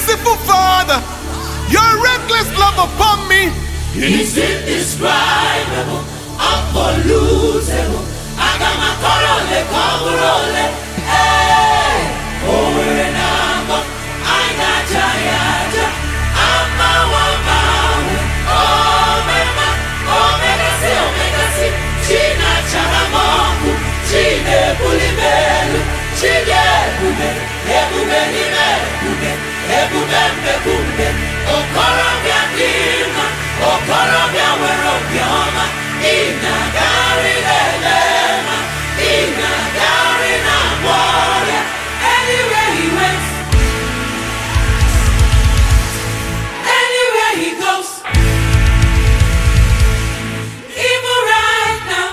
Merciful Father, your reckless love upon me is indescribable, unpollutable. Agamakorole, komurole, hey, over number, I got Jayaja, Amawamawe, Omega si, China Charamongu, Chine Pulimelu, Chine Bube, Ebube Nime, Ebube Mbekube, Okorobia Dima, Okorobia Werobioma, Inagari Lelema, Inagari Namoria, anywhere he went, anywhere he goes, even right now,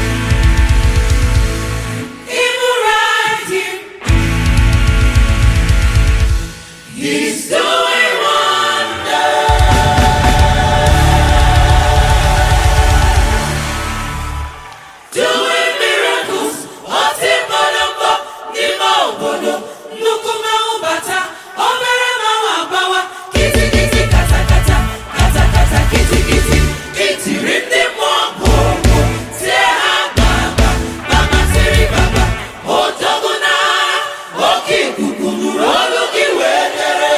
even right here, he's doing wonders. Doing miracles, Otimodoko, Nimobodo, Nukuma Ubata, Oberema Wabawa, Kitty Kitty Kata Kata, Kata Kata Kitty Kitty, Kitty Rinde Mwambo, Teha Baba, Mama Seri Baba, Otoguna, Oki Kukumuro, Luki Wedere.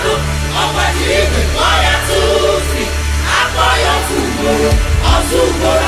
Super